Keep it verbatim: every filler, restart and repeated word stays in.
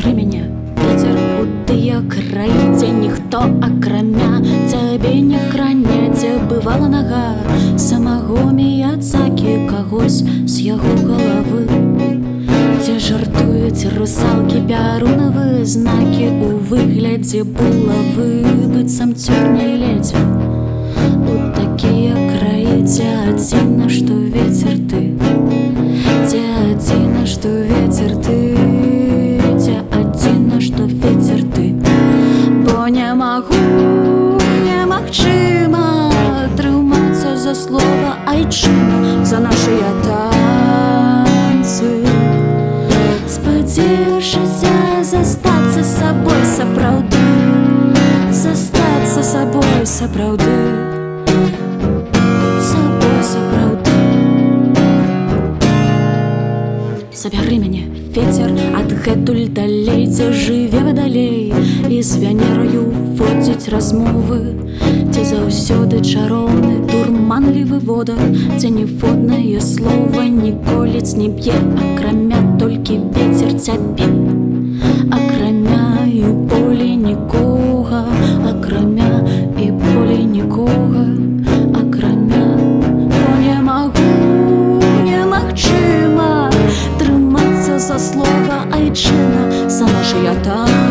Забяры мяне, вецер, у тыя краі, дзе ніхто акрамя цябе не кране, дзе бывала нага самого міядзакі кагось з яго галавы, дзе жартуюць русалкі пярунавы знакі у выглядзе булавы, быццам цёрняй ледзьве. У такія краі, дзе адзіна, што вецер ты, дзе адзіна, што вецер ты, дзе адзіна, што вецер ты. Бо не магу, немагчыма трымацца за слова айчына, за нашыя танцы, спадзеючыся застацца сабой сапраўды, застацца сабой сапраўды, сабой сапраўды. Забяры мяне, вецер, адгэтуль далей, дзе жыве вадалей і з Вянераю водзіць размовы, дзе заўсёды чароўны дурманлівы водар, дзе ніводнае слова ніколі не б'е, акрамя толькі вецер цябе, акрамя і болей нікога, акрамя і болей нікога, акрамя. Бо не магу, немагчыма трымацца за слова айчына, за нашыя танцы,